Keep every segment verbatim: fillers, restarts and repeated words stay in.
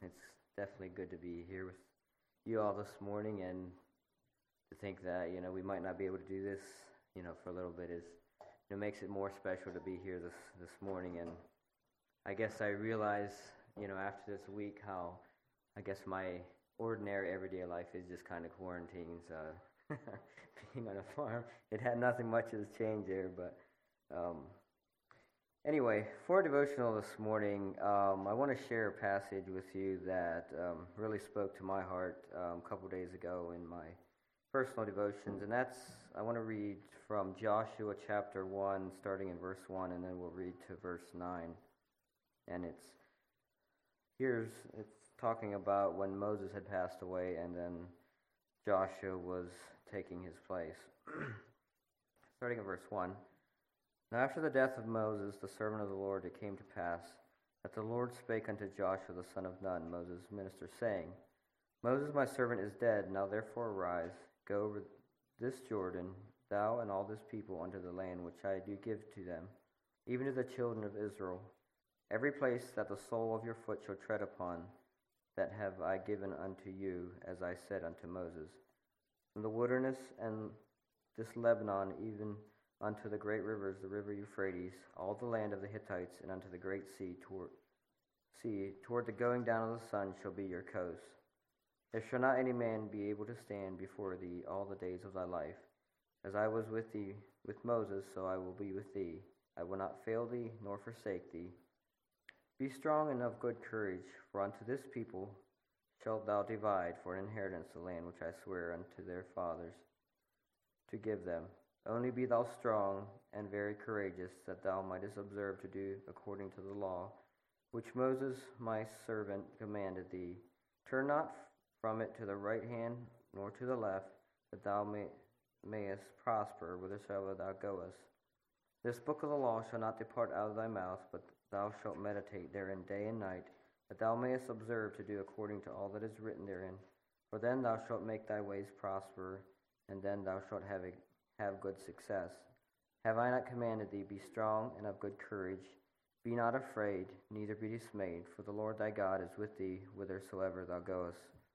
It's definitely good to be here with you all this morning, and to think that you know we might not be able to do this, you know, for a little bit is, you know, makes it more special to be here this this morning. And I guess I realize, you know, after this week how, I guess my ordinary everyday life is just kind of quarantines. Uh, being on a farm, it had nothing much has changed there, but. Um, Anyway, for devotional this morning, um, I want to share a passage with you that um, really spoke to my heart um, a couple days ago in my personal devotions, and that's, I want to read from Joshua chapter one, starting in verse one, and then we'll read to verse nine. And it's, here's, it's talking about when Moses had passed away, and then Joshua was taking his place. Starting in verse one. Now after the death of Moses, the servant of the Lord, it came to pass that the Lord spake unto Joshua the son of Nun, Moses' minister, saying, Moses my servant is dead. Now therefore arise, go over this Jordan, thou and all this people, unto the land which I do give to them, even to the children of Israel. Every place that the sole of your foot shall tread upon, that have I given unto you, as I said unto Moses. From the wilderness and this Lebanon, even unto the great rivers, the river Euphrates, all the land of the Hittites, and unto the great sea toward, sea, toward the going down of the sun shall be your coast. There shall not any man be able to stand before thee all the days of thy life. As I was with thee with Moses, so I will be with thee. I will not fail thee, nor forsake thee. Be strong and of good courage, for unto this people shalt thou divide for an inheritance the land which I swear unto their fathers to give them. Only be thou strong and very courageous, that thou mightest observe to do according to the law, which Moses my servant commanded thee. Turn not from it to the right hand, nor to the left, that thou may, mayest prosper whithersoever thou goest. This book of the law shall not depart out of thy mouth, but thou shalt meditate therein day and night, that thou mayest observe to do according to all that is written therein. For then thou shalt make thy ways prosper, and then thou shalt have a have good success. Have I not commanded thee, be strong and of good courage? Be not afraid, neither be dismayed, for the Lord thy God is with thee whithersoever thou goest.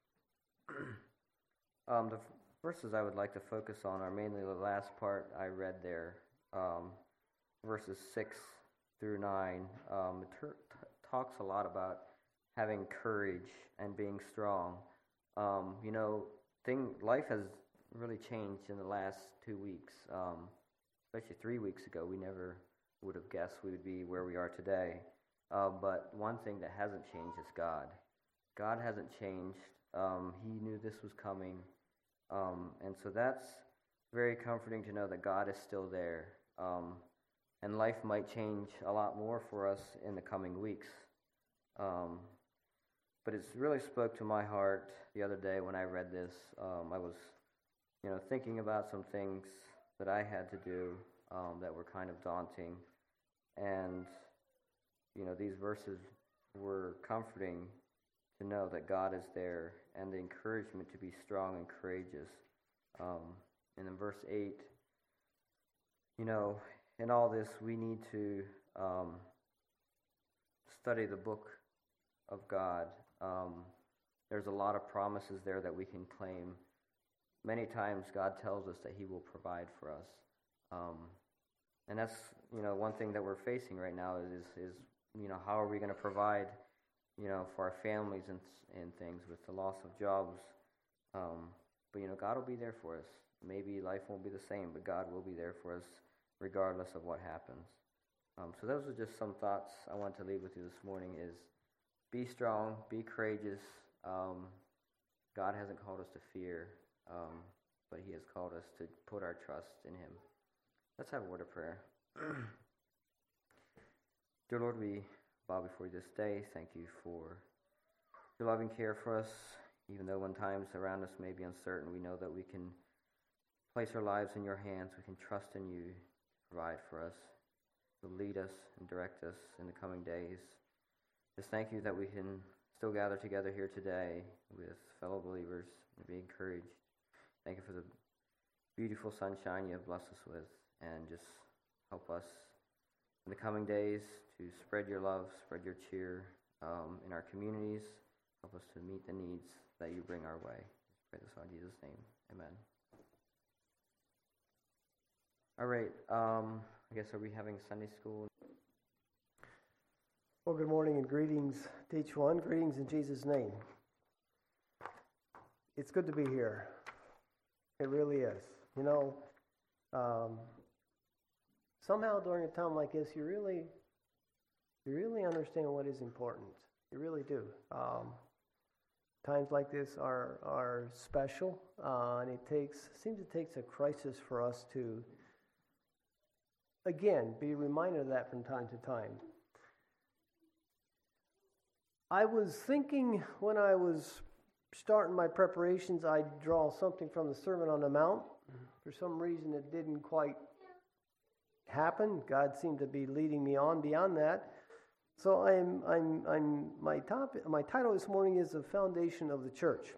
um, the verses I would like to focus on are mainly the last part I read there, um, verses six through nine. Um, it ter- t- talks a lot about having courage and being strong. Um, you know, thing life has really changed in the last two weeks, um, especially three weeks ago. We never would have guessed we would be where we are today. Uh, but one thing that hasn't changed is God. God hasn't changed. Um, he knew this was coming. Um, and so that's very comforting to know that God is still there. Um, and life might change a lot more for us in the coming weeks. Um, but it's really spoke to my heart the other day when I read this. Um, I was you know, thinking about some things that I had to do um, that were kind of daunting. And, you know, these verses were comforting to know that God is there, and the encouragement to be strong and courageous. Um, and in verse eight, you know, in all this, we need to um, study the book of God. Um, there's a lot of promises there that we can claim. Many times God tells us that he will provide for us. Um, and that's, you know, one thing that we're facing right now is, is you know, how are we going to provide, you know, for our families and and things with the loss of jobs. Um, but, you know, God will be there for us. Maybe life won't be the same, but God will be there for us regardless of what happens. Um, so those are just some thoughts I want to leave with you this morning is be strong, be courageous. Um, God hasn't called us to fear. Um, but he has called us to put our trust in him. Let's have a word of prayer. Dear Lord, we bow before you this day. Thank you for your loving care for us. Even though when times around us may be uncertain, we know that we can place our lives in your hands. We can trust in you to provide for us, to lead us and direct us in the coming days. Just thank you that we can still gather together here today with fellow believers and be encouraged. Thank you for the beautiful sunshine you have blessed us with, and just help us in the coming days to spread your love, spread your cheer um, in our communities, Help us to meet the needs that you bring our way. I pray this in Jesus' name. Amen. All right. Um, I guess, are we having Sunday school? Well, good morning and greetings to each one. Greetings in Jesus' name. It's good to be here. It really is. You know, um, somehow during a time like this, you really, you really understand what is important. You really do. Um, times like this are are special, uh, and it takes seems it takes a crisis for us to, again, be reminded of that from time to time. I was thinking when I was starting my preparations, I'd draw something from the Sermon on the Mount. For some reason, it didn't quite happen. God seemed to be leading me on beyond that. So I'm, I'm, I'm. My topic, my title this morning is the foundation of the church.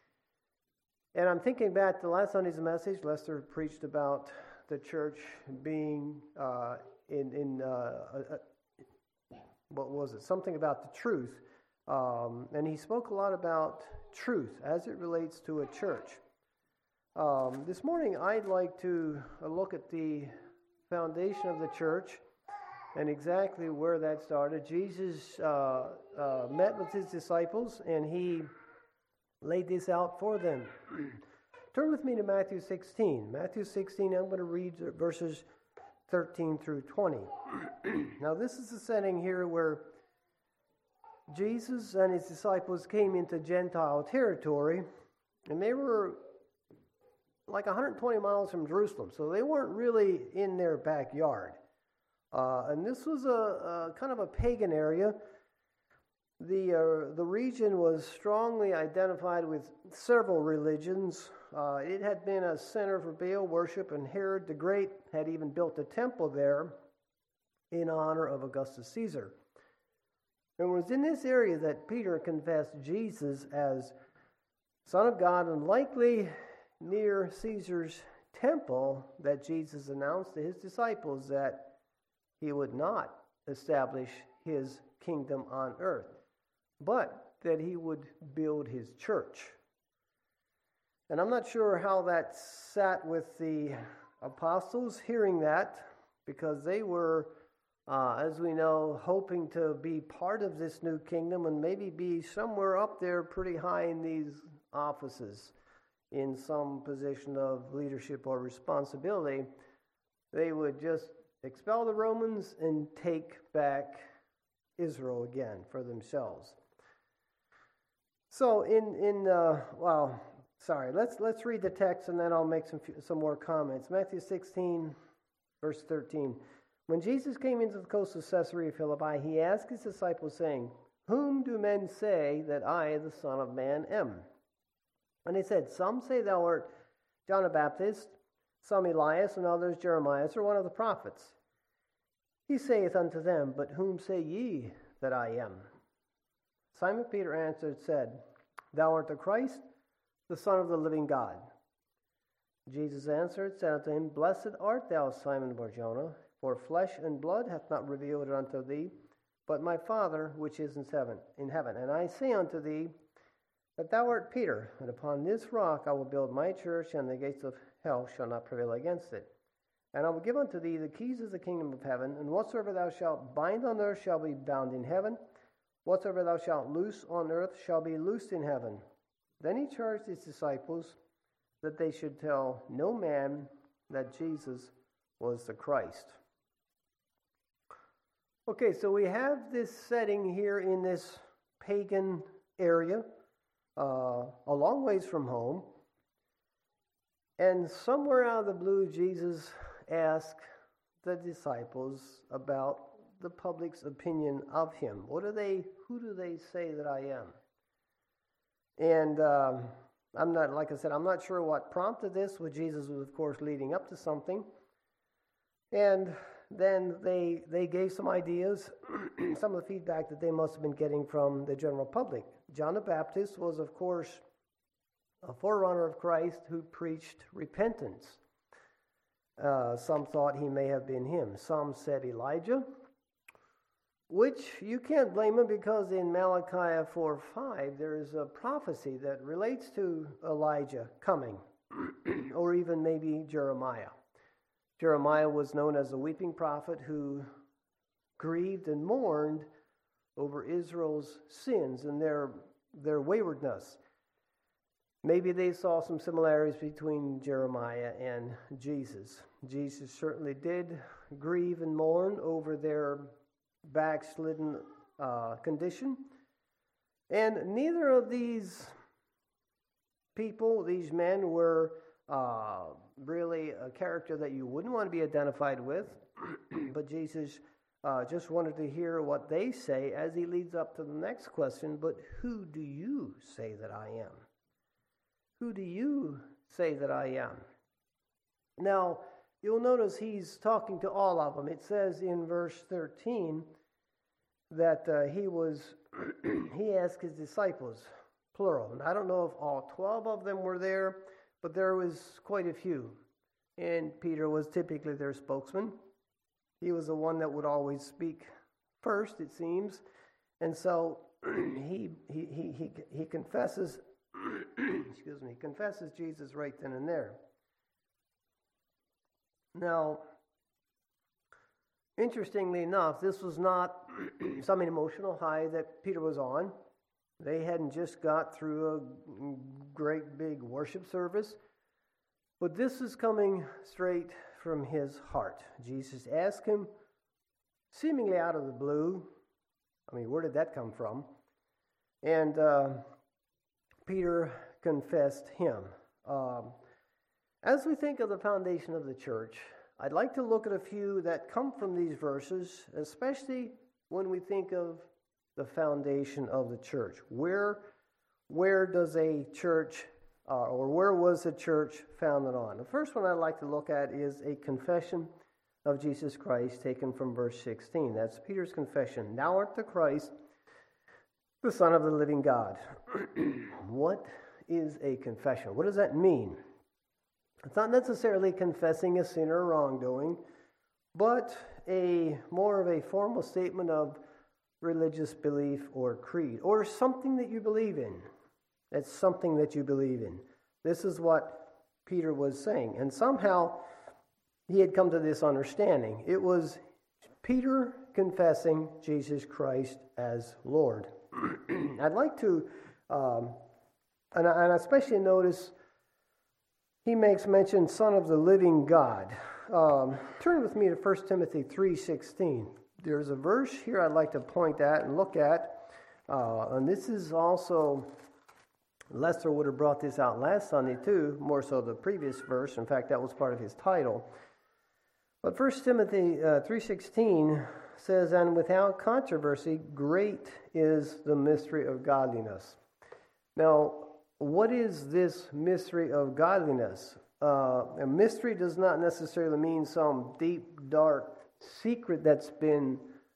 And I'm thinking back to last Sunday's message. Lester preached about the church being uh, in in uh, uh, what was it? Something about the truth. Um, and he spoke a lot about truth as it relates to a church. Um, this morning, I'd like to look at the foundation of the church and exactly where that started. Jesus uh, uh, met with his disciples, and he laid this out for them. Turn with me to Matthew sixteen. Matthew sixteen, I'm going to read verses thirteen through twenty. Now, this is the setting here where Jesus and his disciples came into Gentile territory, and they were like one hundred twenty miles from Jerusalem, so they weren't really in their backyard. Uh, and this was a, a kind of a pagan area. The uh, the region was strongly identified with several religions. Uh, it had been a center for Baal worship, and Herod the Great had even built a temple there in honor of Augustus Caesar. It was in this area that Peter confessed Jesus as Son of God, and likely near Caesar's temple that Jesus announced to his disciples that he would not establish his kingdom on earth, but that he would build his church. And I'm not sure how that sat with the apostles hearing that, because they were Uh, as we know, hoping to be part of this new kingdom and maybe be somewhere up there pretty high in these offices, in some position of leadership or responsibility. They would just expel the Romans and take back Israel again for themselves. So in, in uh, well, sorry, let's let's read the text and then I'll make some, some more comments. Matthew sixteen, verse thirteen. When Jesus came into the coast of Caesarea Philippi, he asked his disciples, saying, "Whom do men say that I, the Son of Man, am?" And he said, "Some say thou art John the Baptist, some Elias, and others Jeremiah, or one of the prophets." He saith unto them, "But whom say ye that I am?" Simon Peter answered, said, "Thou art the Christ, the Son of the living God." Jesus answered, said unto him, "Blessed art thou, Simon Bar-Jonah, for flesh and blood hath not revealed it unto thee, but my Father which is in heaven. In heaven. And I say unto thee, that thou art Peter, and upon this rock I will build my church, and the gates of hell shall not prevail against it. And I will give unto thee the keys of the kingdom of heaven, and whatsoever thou shalt bind on earth shall be bound in heaven, whatsoever thou shalt loose on earth shall be loosed in heaven." Then he charged his disciples that they should tell no man that Jesus was the Christ. Okay, so we have this setting here in this pagan area, uh, a long ways from home. And somewhere out of the blue, Jesus asked the disciples about the public's opinion of him. What do they, who do they say that I am? And um, I'm not, like I said, I'm not sure what prompted this, with Jesus was, of course, leading up to something. And then they they gave some ideas, some of the feedback that they must have been getting from the general public. John the Baptist was, of course, a forerunner of Christ who preached repentance. Uh, some thought he may have been him. Some said Elijah. which you can't blame him, because in Malachi four five there is a prophecy that relates to Elijah coming, or even maybe Jeremiah. Jeremiah was known as a weeping prophet who grieved and mourned over Israel's sins and their their waywardness. Maybe they saw some similarities between Jeremiah and Jesus. Jesus certainly did grieve and mourn over their backslidden uh, condition. And neither of these people, these men, were uh, really a character that you wouldn't want to be identified with. But Jesus uh, just wanted to hear what they say as he leads up to the next question. But who do you say that I am? Who do you say that I am? Now, you'll notice he's talking to all of them. It says in verse thirteen that uh, he was, he asked his disciples, plural. And I don't know if all twelve of them were there, but there was quite a few. And Peter was typically their spokesman. He was the one that would always speak first, it seems. And so he he he he, he confesses excuse me, confesses Jesus right then and there. Now, interestingly enough, this was not some emotional high that Peter was on. They hadn't just got through a great big worship service, but this is coming straight from his heart. Jesus asked him, seemingly out of the blue. I mean, where did that come from? And uh, Peter confessed him. Um, as we think of the foundation of the church, I'd like to look at a few that come from these verses, especially when we think of the foundation of the church. Where, where does a church, uh, or where was the church founded on? The first one I'd like to look at is a confession of Jesus Christ taken from verse sixteen. That's Peter's confession. Thou art the Christ, the Son of the living God. What is a confession? What does that mean? It's not necessarily confessing a sin or wrongdoing, but a more of a formal statement of religious belief or creed, or something that you believe in. It's something that you believe in. This is what Peter was saying. And somehow he had come to this understanding. It was Peter confessing Jesus Christ as Lord. I'd like to, um, and, I, and I especially notice he makes mention, Son of the living God. Um, turn with me to First Timothy three sixteen. There's a verse here I'd like to point at and look at. Uh, and this is also, Lester would have brought this out last Sunday too, more so the previous verse. In fact, that was part of his title. But First Timothy uh, three sixteen says, and without controversy, great is the mystery of godliness. Now, what is this mystery of godliness? Uh, a mystery does not necessarily mean some deep, dark secret that's been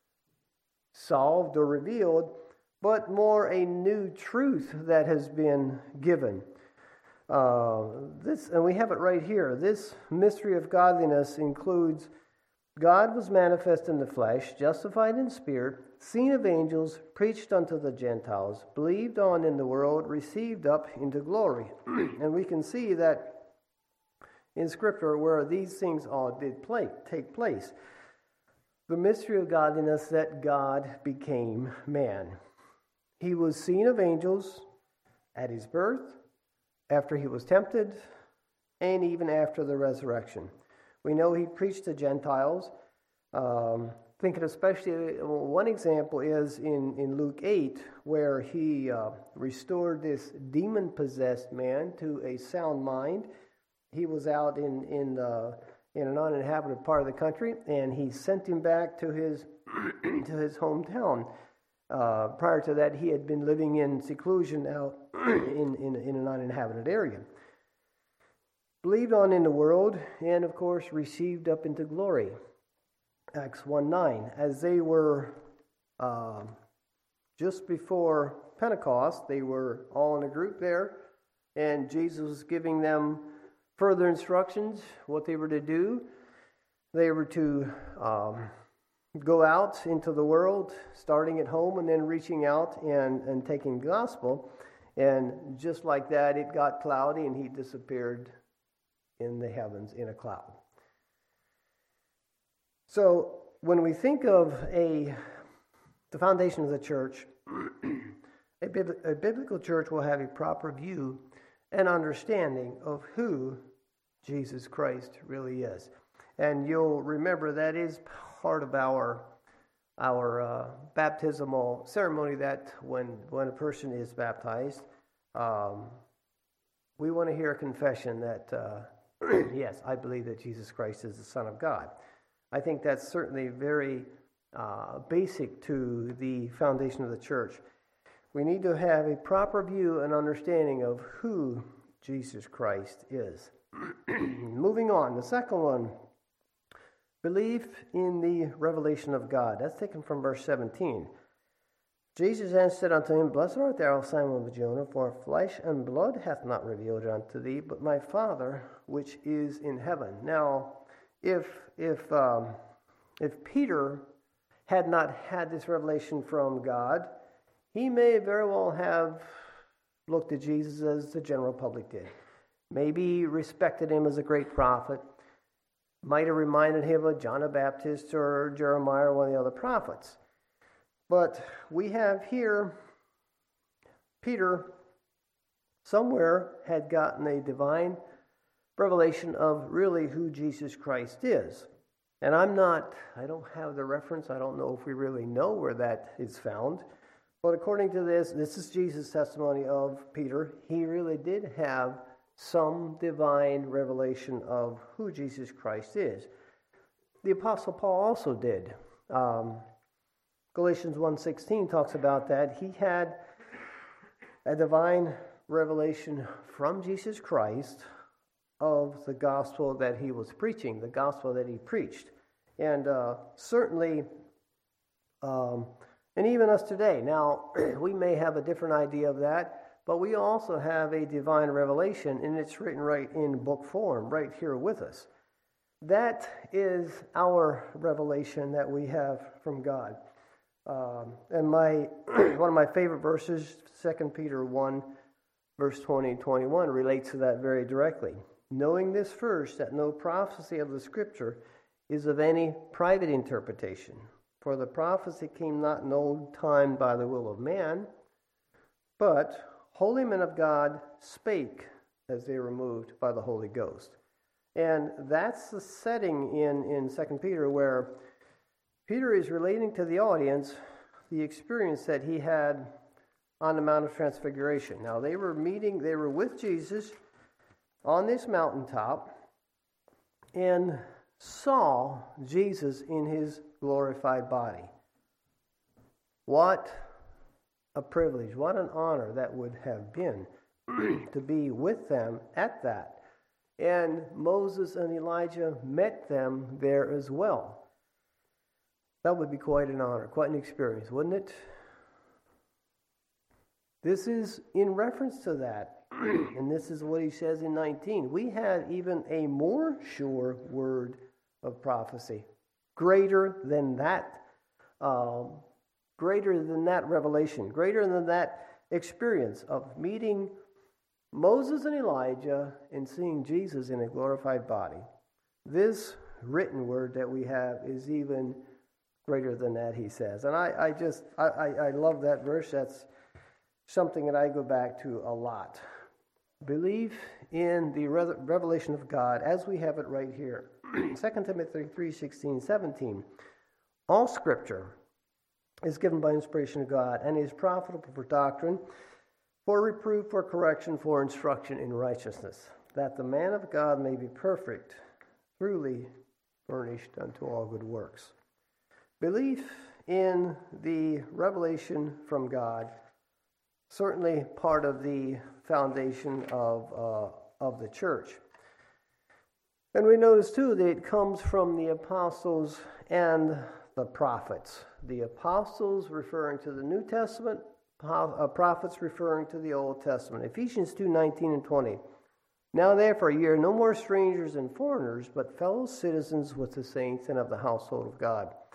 solved or revealed, but more a new truth that has been given. Uh, this, and we have it right here. This mystery of godliness includes God was manifest in the flesh, justified in spirit, seen of angels, preached unto the Gentiles, believed on in the world, received up into glory. And we can see that in Scripture where these things all did play, take place. The mystery of godliness, that God became man. He was seen of angels at his birth, after he was tempted, and even after the resurrection. We know he preached to Gentiles. Um, thinking especially, well, one example is in, in Luke eight, where he uh, restored this demon-possessed man to a sound mind. He was out in in, uh, in an uninhabited part of the country, and he sent him back to his to his hometown. Uh, prior to that, he had been living in seclusion out in, in, in an uninhabited area. Believed on in the world, and of course received up into glory. Acts one nine. As they were uh, just before Pentecost, they were all in a group there, and Jesus was giving them further instructions, what they were to do. They were to um, go out into the world, starting at home and then reaching out and, and taking the gospel. And just like that, it got cloudy and he disappeared in the heavens in a cloud. So when we think of a the foundation of the church, a, bib- a biblical church will have a proper view and understanding of who Jesus Christ really is. And you'll remember that is part of our our uh, baptismal ceremony, that when, when a person is baptized, um, we want to hear a confession that, uh, yes, I believe that Jesus Christ is the Son of God. I think that's certainly very uh, basic to the foundation of the church. We need to have a proper view and understanding of who Jesus Christ is. Moving on, the second one, belief in the revelation of God. That's taken from verse seventeen. Jesus answered unto him, Blessed art thou, Simon of Jonah, for flesh and blood hath not revealed it unto thee, but my Father which is in heaven. Now, if if um, if Peter had not had this revelation from God, he may very well have looked at Jesus as the general public did. Maybe respected him as a great prophet. Might have reminded him of John the Baptist or Jeremiah or one of the other prophets. But we have here, Peter somewhere had gotten a divine revelation of really who Jesus Christ is. And I'm not, I don't have the reference, I don't know if we really know where that is found. But according to this, this is Jesus' testimony of Peter. He really did have some divine revelation of who Jesus Christ is. The Apostle Paul also did. Um, Galatians one sixteen talks about that. He had a divine revelation from Jesus Christ of the gospel that he was preaching, the gospel that he preached. And uh, certainly, um, and even us today, now we may have a different idea of that, but we also have a divine revelation, and it's written right in book form, right here with us. That is our revelation that we have from God. Um, and my one of my favorite verses, Second Peter one, verse twenty and twenty-one, relates to that very directly. Knowing this first, that no prophecy of the Scripture is of any private interpretation. For the prophecy came not in old time by the will of man, but holy men of God spake as they were moved by the Holy Ghost. And that's the setting in, in Second Peter where Peter is relating to the audience the experience that he had on the Mount of Transfiguration. Now, they were meeting, they were with Jesus on this mountaintop and saw Jesus in his glorified body. What a privilege, what an honor that would have been to be with them at that. And Moses and Elijah met them there as well. That would be quite an honor, quite an experience, wouldn't it? This is in reference to that. And this is what he says in nineteen. We had even a more sure word of prophecy, greater than that um, greater than that revelation, greater than that experience of meeting Moses and Elijah and seeing Jesus in a glorified body. This written word that we have is even greater than that, he says. And I, I just, I, I, I love that verse. That's something that I go back to a lot. Believe in the re- revelation of God as we have it right here. Second Timothy three sixteen, seventeen. All Scripture is given by inspiration of God and is profitable for doctrine, for reproof, for correction, for instruction in righteousness, that the man of God may be perfect, truly furnished unto all good works. Belief in the revelation from God, certainly part of the foundation of uh, of the church. And we notice too that it comes from the apostles and the prophets. The apostles referring to the New Testament, prophets referring to the Old Testament. Ephesians two nineteen and twenty. Now therefore ye are no more strangers and foreigners, but fellow citizens with the saints and of the household of God.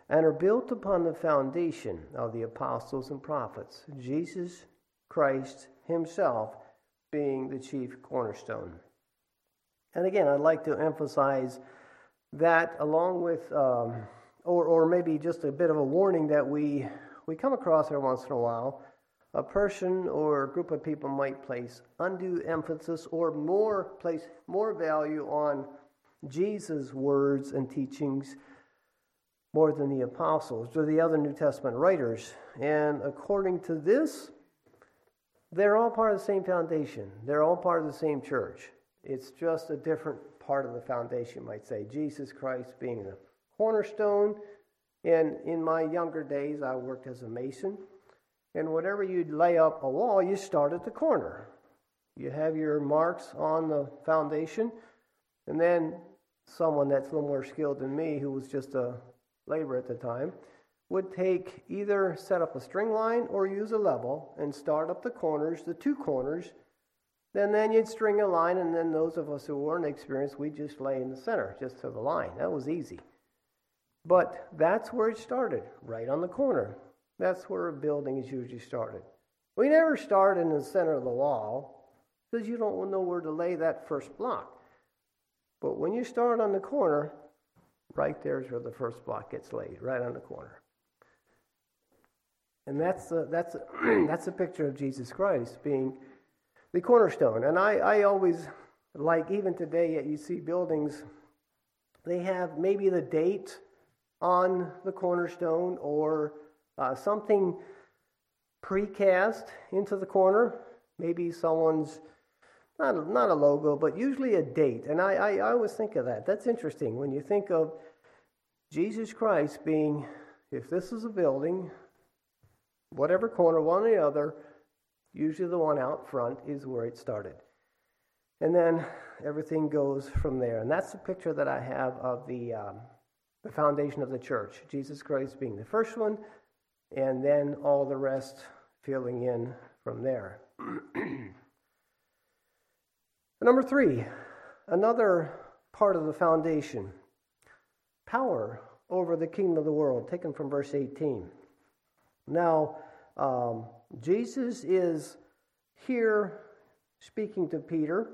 and are built upon the foundation of the apostles and prophets, Jesus Christ himself being the chief cornerstone. And again, I'd like to emphasize that along with, um, or, or maybe just a bit of a warning that we, we come across every once in a while, a person or a group of people might place undue emphasis or more place more value on Jesus' words and teachings more than the apostles or the other New Testament writers. And according to this, they're all part of the same foundation. They're all part of the same church. It's just a different part of the foundation, you might say. Jesus Christ being the cornerstone. And in my younger days, I worked as a mason. And whatever you'd lay up a wall, you start at the corner. You have your marks on the foundation. And then someone that's a little more skilled than me, who was just a laborer at the time, would take either set up a string line or use a level and start up the corners, the two corners. Then then you'd string a line, and then those of us who weren't experienced, we'd just lay in the center, just to the line. That was easy. But that's where it started, right on the corner. That's where a building is usually started. We never start in the center of the wall because you don't know where to lay that first block. But when you start on the corner, right there is where the first block gets laid, right on the corner. And that's a, that's a, that's a picture of Jesus Christ being the cornerstone. And I, I always like, even today, you see buildings, they have maybe the date on the cornerstone or uh, something precast into the corner. Maybe someone's, not a, not a logo, but usually a date. And I, I, I always think of that. That's interesting. When you think of Jesus Christ being, if this is a building, whatever corner, one or the other, usually the one out front is where it started. And then everything goes from there. And that's the picture that I have of the, um, the foundation of the church. Jesus Christ being the first one, and then all the rest filling in from there. Number three, another part of the foundation, power over the kingdom of the world, taken from verse eighteen. Now, um, Jesus is here speaking to Peter.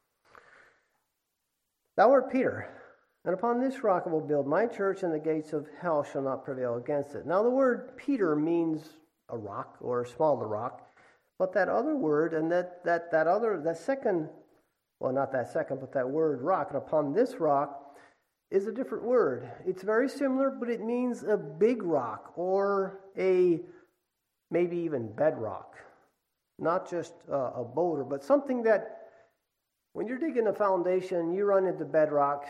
Thou art Peter, and upon this rock I will build my church, and the gates of hell shall not prevail against it. Now, the word Peter means a rock or a smaller rock, but that other word, and that that that other that second, well, not that second, but that word rock, and upon this rock is a different word. It's very similar, but it means a big rock or a maybe even bedrock, not just uh, a boulder, but something that when you're digging a foundation, you run into bedrock,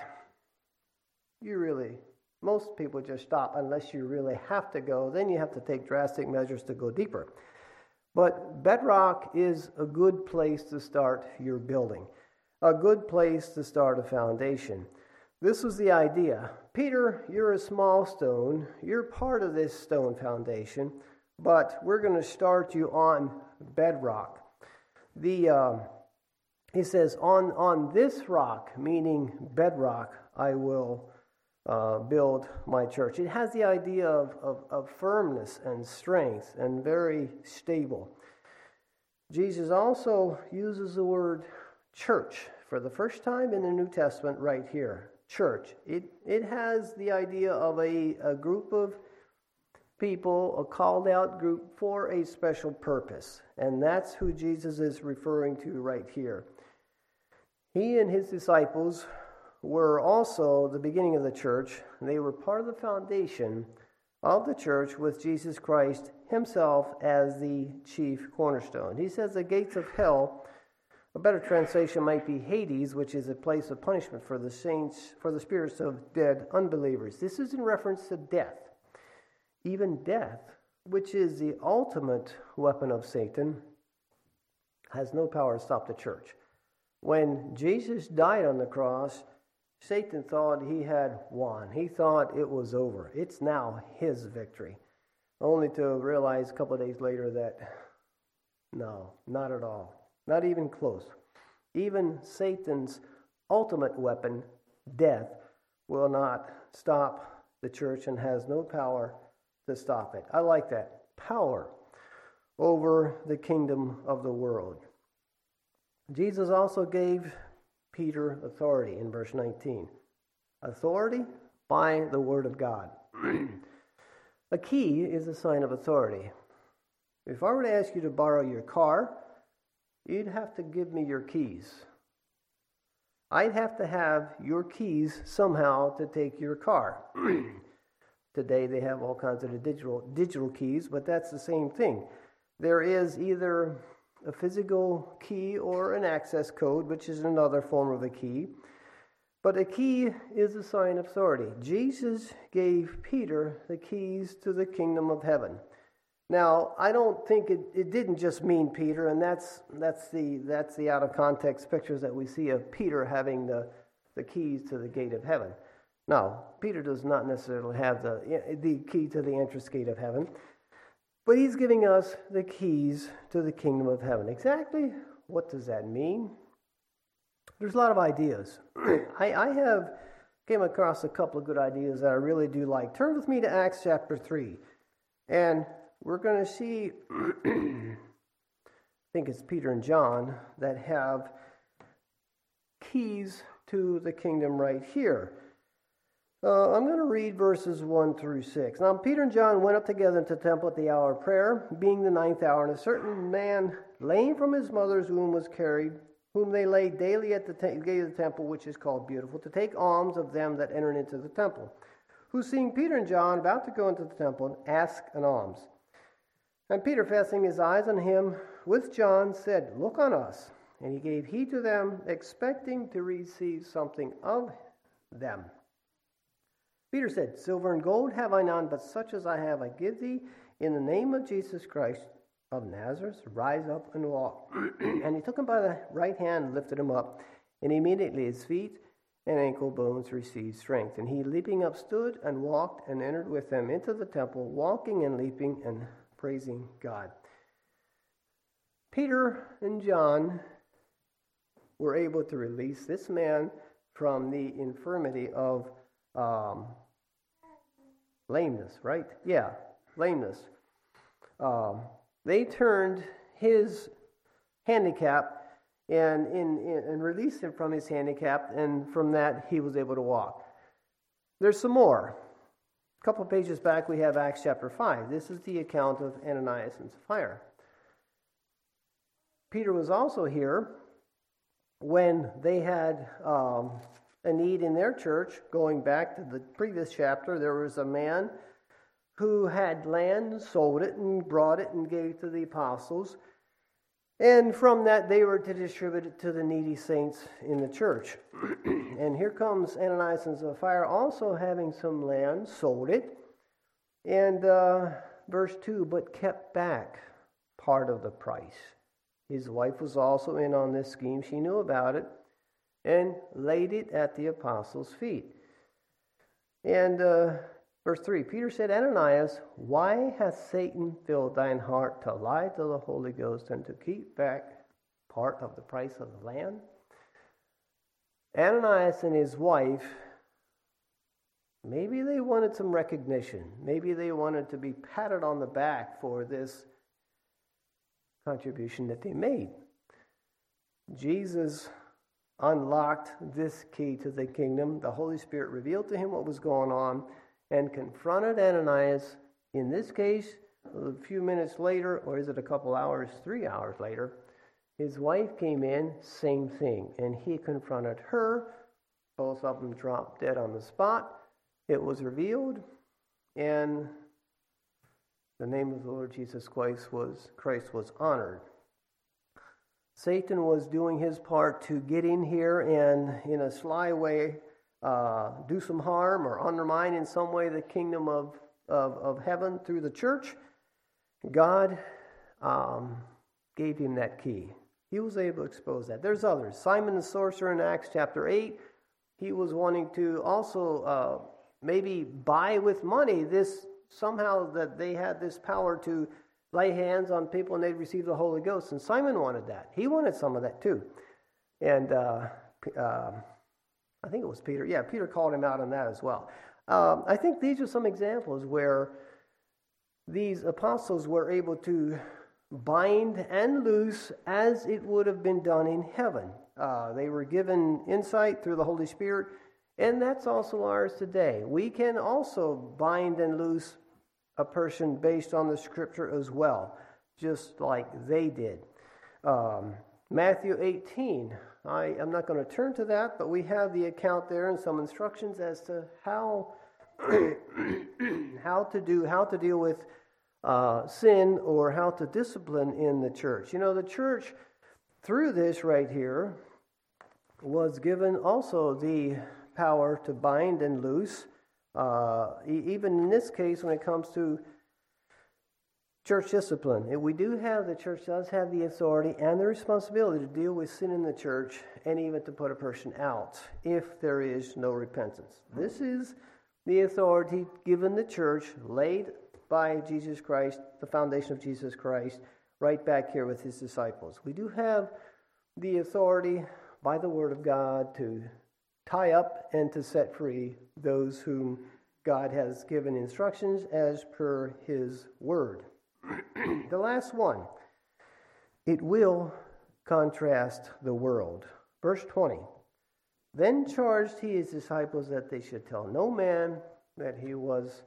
you really, most people just stop unless you really have to go. Then you have to take drastic measures to go deeper. But bedrock is a good place to start your building, a good place to start a foundation. This was the idea. Peter, you're a small stone. You're part of this stone foundation, but we're going to start you on bedrock. The uh, he says, on, on this rock, meaning bedrock, I will uh, build my church. It has the idea of, of, of firmness and strength and very stable. Jesus also uses the word church for the first time in the New Testament right here. Church. It it has the idea of a, a group of people, a called out group for a special purpose. And that's who Jesus is referring to right here. He and his disciples were also the beginning of the church. They were part of the foundation of the church with Jesus Christ himself as the chief cornerstone. He says the gates of hell, a better translation might be Hades, which is a place of punishment for the saints, for the spirits of dead unbelievers. This is in reference to death. Even death, which is the ultimate weapon of Satan, has no power to stop the church. When Jesus died on the cross, Satan thought he had won. He thought it was over. It's now his victory. Only to realize a couple of days later that, no, not at all. Not even close. Even Satan's ultimate weapon, death, will not stop the church and has no power to stop it. I like that. Power over the kingdom of the world. Jesus also gave Peter authority in verse nineteen. Authority by the word of God. A key is a sign of authority. If I were to ask you to borrow your car, you'd have to give me your keys. I'd have to have your keys somehow to take your car. Today they have all kinds of digital digital keys, but that's the same thing. There is either a physical key or an access code, which is another form of a key. But a key is a sign of authority. Jesus gave Peter the keys to the kingdom of heaven. Now, I don't think it, it didn't just mean Peter, and that's that's the that's the out of context pictures that we see of Peter having the, the keys to the gate of heaven. No, Peter does not necessarily have the the key to the entrance gate of heaven, but he's giving us the keys to the kingdom of heaven. Exactly what does that mean? There's a lot of ideas. I, I have came across a couple of good ideas that I really do like. Turn with me to Acts chapter three, and we're going to see, I think it's Peter and John, that have keys to the kingdom right here. Uh, I'm going to read verses one through six. Now, Peter and John went up together into the temple at the hour of prayer, being the ninth hour, and a certain man, lame from his mother's womb, was carried, whom they laid daily at the te- gate of the temple, which is called Beautiful, to take alms of them that entered into the temple, who, seeing Peter and John about to go into the temple, asked an alms. And Peter, fastening his eyes on him with John, said, Look on us. And he gave heed to them, expecting to receive something of them. Peter said, Silver and gold have I none, but such as I have I give thee. In the name of Jesus Christ of Nazareth, rise up and walk. And he took him by the right hand and lifted him up. And immediately his feet and ankle bones received strength. And he, leaping up, stood and walked and entered with them into the temple, walking and leaping and praising God. Peter and John were able to release this man from the infirmity of um, lameness, right? Yeah, lameness. Um, they turned his handicap and, in, in, and released him from his handicap, and from that he was able to walk. There's some more. A couple of pages back we have Acts chapter five. This is the account of Ananias and Sapphira. Peter was also here when they had um, a need in their church. Going back to the previous chapter, there was a man who had land, sold it, and brought it and gave to the apostles. And from that, they were to distribute it to the needy saints in the church. And here comes Ananias and Sapphira also having some land, sold it. And uh, verse two, but kept back part of the price. His wife was also in on this scheme. She knew about it and laid it at the apostles' feet. And uh, verse three, Peter said, Ananias, why hath Satan filled thine heart to lie to the Holy Ghost and to keep back part of the price of the land? Ananias and his wife, maybe they wanted some recognition. Maybe they wanted to be patted on the back for this contribution that they made. Jesus unlocked this key to the kingdom. The Holy Spirit revealed to him what was going on and confronted Ananias. In this case, a few minutes later, or is it a couple hours, three hours later, his wife came in, same thing, and he confronted her. Both of them dropped dead on the spot. It was revealed, and the name of the Lord Jesus Christ was, Christ was honored. Satan was doing his part to get in here and, in a sly way, uh, do some harm or undermine in some way the kingdom of, of, of heaven through the church. God um, gave him that key. He was able to expose that. There's others. Simon the sorcerer in Acts chapter eight, he was wanting to also uh, maybe buy with money this, somehow that they had this power to lay hands on people and they'd receive the Holy Ghost. And Simon wanted that. He wanted some of that too. And uh, uh, I think it was Peter. Yeah, Peter called him out on that as well. Um, I think these are some examples where these apostles were able to bind and loose as it would have been done in heaven. Uh, they were given insight through the Holy Spirit, and that's also ours today. We can also bind and loose a person based on the Scripture as well, just like they did. Um, Matthew eighteen, I am not going to turn to that, but we have the account there and some instructions as to how how to do, how to deal with uh, sin or how to discipline in the church. You know, the church, through this right here, was given also the power to bind and loose. Uh, e- even in this case, when it comes to church discipline, we do have, the church does have the authority and the responsibility to deal with sin in the church and even to put a person out if there is no repentance. This is the authority given the church, laid by Jesus Christ, the foundation of Jesus Christ, right back here with his disciples. We do have the authority by the Word of God to tie up and to set free those whom God has given instructions as per his Word. The last one, it will contrast the world. Verse twenty, then charged he his disciples that they should tell no man that he was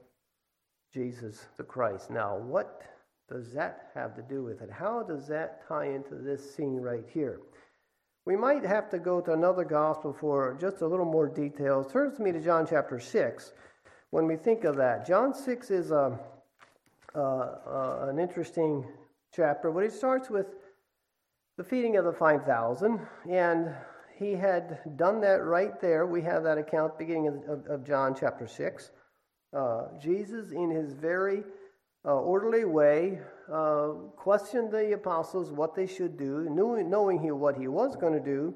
Jesus the Christ. Now, what does that have to do with it? How does that tie into this scene right here? We might have to go to another gospel for just a little more details. Turn with me to John chapter six. When we think of that, John six is a, uh, uh, an interesting chapter, but it starts with the feeding of the five thousand, and he had done that right there. We have that account beginning of, of, of John chapter six. Uh, Jesus, in his very uh, orderly way, uh, questioned the apostles what they should do, knowing, knowing he, what he was going to do,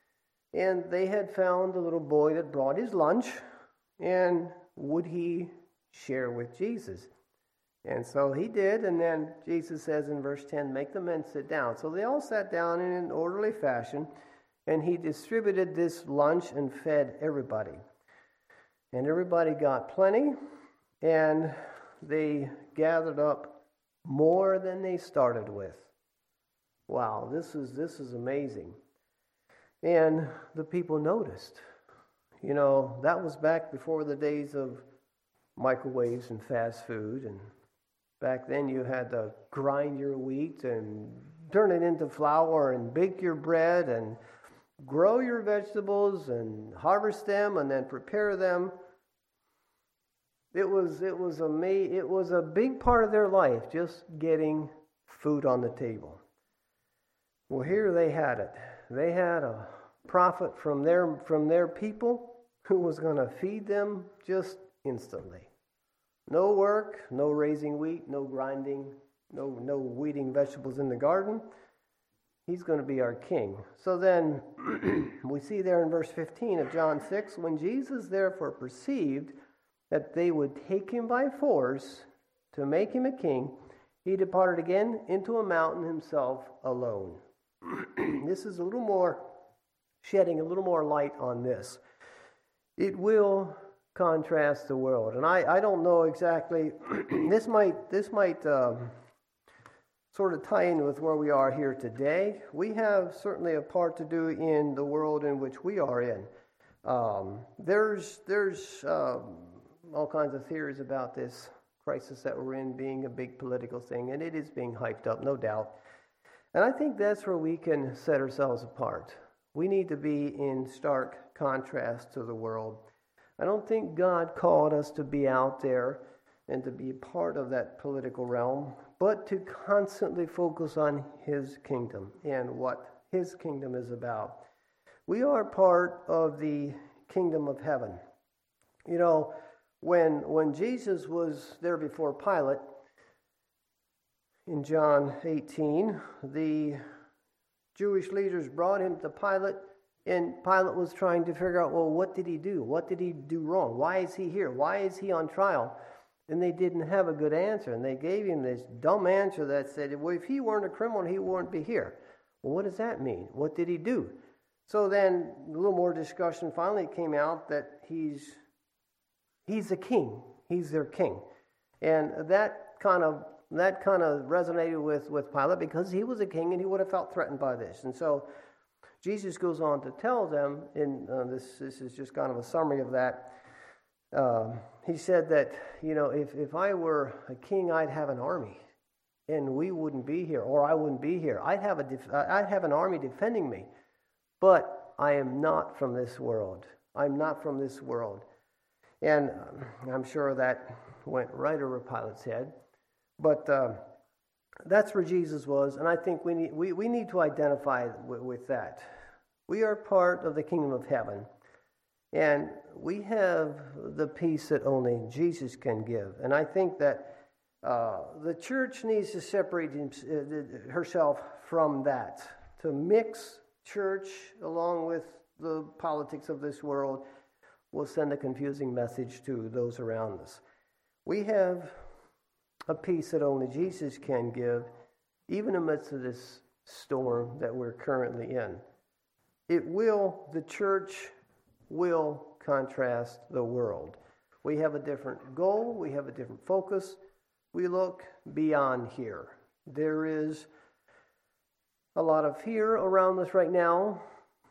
and they had found the little boy that brought his lunch, and would he share with Jesus? And so he did, and then Jesus says in verse ten, make the men sit down. So they all sat down in an orderly fashion, and he distributed this lunch and fed everybody. And everybody got plenty, and they gathered up more than they started with. Wow, this is this is amazing. And the people noticed. You know, that was back before the days of microwaves and fast food, and back then you had to grind your wheat and turn it into flour and bake your bread and grow your vegetables and harvest them and then prepare them. It was it was a it was a big part of their life, just getting food on the table. Well, here they had it. They had a prophet from their from their people who was going to feed them just instantly. No work, no raising wheat, no grinding, no no weeding vegetables in the garden. He's going to be our king. So then we see there in verse fifteen of John six, when Jesus therefore perceived that they would take him by force to make him a king, he departed again into a mountain himself alone. This is a little more, shedding a little more light on this. It will contrast the world. And I, I don't know exactly, this might, this might um, sort of tie in with where we are here today. We have certainly a part to do in the world in which we are in. Um, there's, there's, um, all kinds of theories about this crisis that we're in being a big political thing, and it is being hyped up, no doubt. And I think that's where we can set ourselves apart. We need to be in stark contrast to the world. I don't think God called us to be out there and to be part of that political realm, but to constantly focus on his kingdom and what his kingdom is about. We are part of the kingdom of heaven. You know, When when Jesus was there before Pilate, in John eighteen, the Jewish leaders brought him to Pilate, and Pilate was trying to figure out, well, what did he do? What did he do wrong? Why is he here? Why is he on trial? And they didn't have a good answer, and they gave him this dumb answer that said, well, if he weren't a criminal, he wouldn't be here. Well, what does that mean? What did he do? So then a little more discussion finally came out that he's he's a king. He's their king. And that kind of that kind of resonated with, with Pilate because he was a king and he would have felt threatened by this. And so Jesus goes on to tell them, and uh, this, this is just kind of a summary of that. Uh, he said that, you know, if, if I were a king, I'd have an army. And we wouldn't be here, or I wouldn't be here. I'd have a def- I'd have an army defending me, but I am not from this world. I'm not from this world, and um, I'm sure that went right over Pilate's head. But uh, that's where Jesus was, and I think we need we, we need to identify w- with that. We are part of the kingdom of heaven, and we have the peace that only Jesus can give. And I think that. Uh, the church needs to separate herself from that. To mix church along with the politics of this world will send a confusing message to those around us. We have a peace that only Jesus can give, even amidst of this storm that we're currently in. It will, the church will contrast the world. We have a different goal, we have a different focus. We look beyond here. There is a lot of fear around us right now.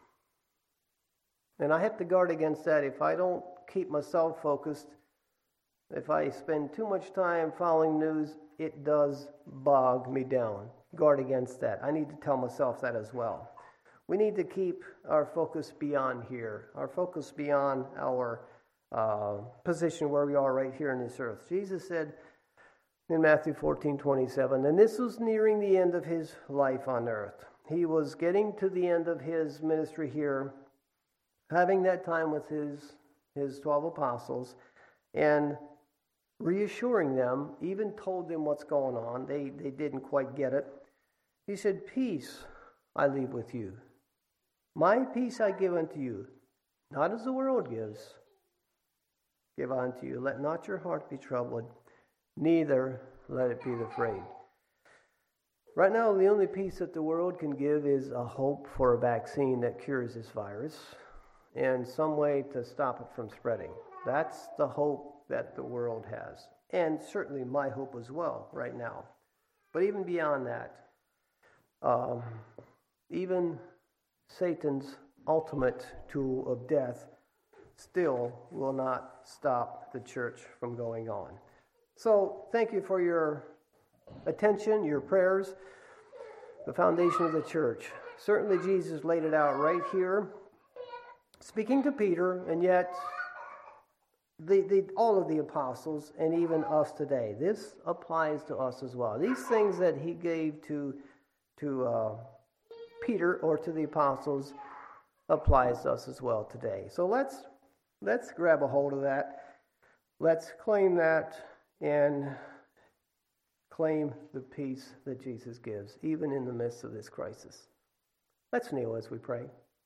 And I have to guard against that. If I don't keep myself focused, if I spend too much time following news, it does bog me down. Guard against that. I need to tell myself that as well. We need to keep our focus beyond here, our focus beyond our uh, position where we are right here on this earth. Jesus said, in Matthew fourteen twenty-seven, and this was nearing the end of his life on earth. He was getting to the end of his ministry here, having that time with his, his twelve apostles, and reassuring them, even told them what's going on. They, they didn't quite get it. He said, peace I leave with you. My peace I give unto you, not as the world gives, give unto you. Let not your heart be troubled, neither let it be afraid. Right now, the only peace that the world can give is a hope for a vaccine that cures this virus and some way to stop it from spreading. That's the hope that the world has, and certainly my hope as well right now. But even beyond that, um, even Satan's ultimate tool of death still will not stop the church from going on. So thank you for your attention, your prayers, the foundation of the church. Certainly Jesus laid it out right here, speaking to Peter, and yet the, the, all of the apostles and even us today. This applies to us as well. These things that he gave to, to uh, Peter or to the apostles applies to us as well today. So let's, let's grab a hold of that. Let's claim that and claim the peace that Jesus gives, even in the midst of this crisis. Let's kneel as we pray.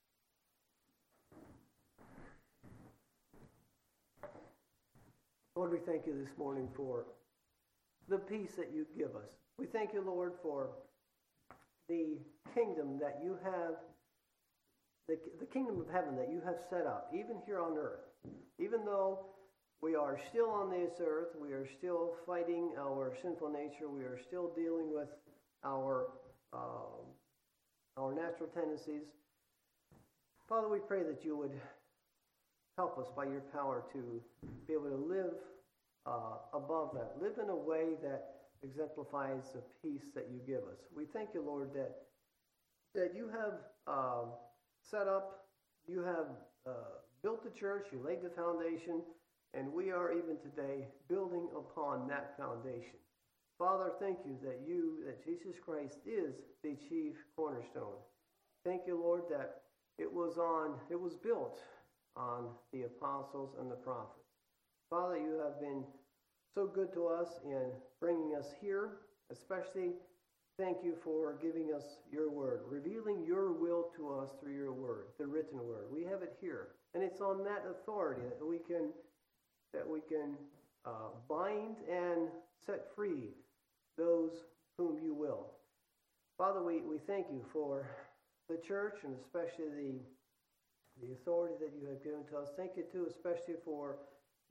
Lord, we thank you this morning for the peace that you give us. We thank you, Lord, for the kingdom that you have, the, the kingdom of heaven that you have set up, even here on earth. Even though we are still on this earth, we are still fighting our sinful nature, we are still dealing with our, uh, our natural tendencies. Father, we pray that you would help us by your power to be able to live uh, above that, live in a way that exemplifies the peace that you give us. We thank you, Lord, that that you have uh, set up, you have uh, built the church, you laid the foundation, and we are even today building upon that foundation. Father, thank you that you, that Jesus Christ is the chief cornerstone. Thank you, Lord, that it was on, it was built on the apostles and the prophets. Father, you have been so good to us in bringing us here, especially thank you for giving us your word, revealing your will to us through your word, the written word. We have it here, and it's on that authority that we can that we can uh, bind and set free those whom you will. Father, we, we thank you for the church and especially the, the authority that you have given to us. Thank you, too, especially for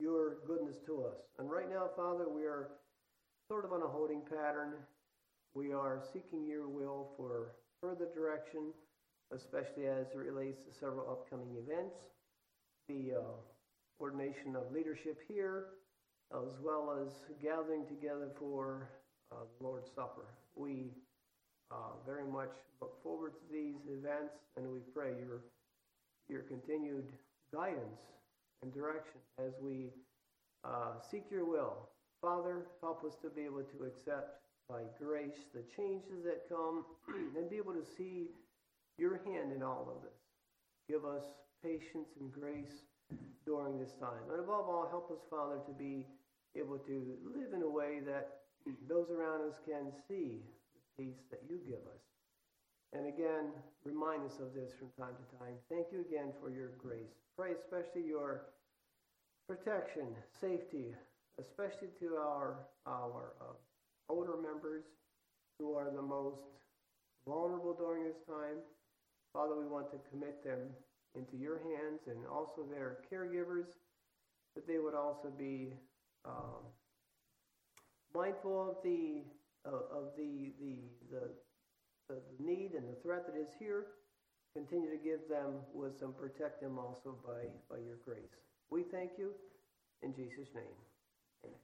your goodness to us. And right now, Father, we are sort of on a holding pattern. We are seeking your will for further direction, especially as it relates to several upcoming events, the uh, ordination of leadership here, as well as gathering together for uh, the Lord's Supper. We uh, very much look forward to these events, and we pray your your continued guidance and direction as we uh, seek your will. Father, help us to be able to accept by grace the changes that come and be able to see your hand in all of this. Give us patience and grace during this time. And above all, help us, Father, to be able to live in a way that those around us can see the peace that you give us. And again, remind us of this from time to time. Thank you again for your grace. Pray especially your protection, safety, especially to our, our uh, older members who are the most vulnerable during this time. Father, we want to commit them into your hands, and also their caregivers, that they would also be um, mindful of the uh, of the the, the the need and the threat that is here. Continue to give them wisdom, protect them also by by your grace. We thank you in Jesus' name. Amen.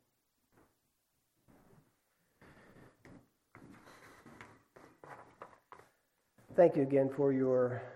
Thank you again for your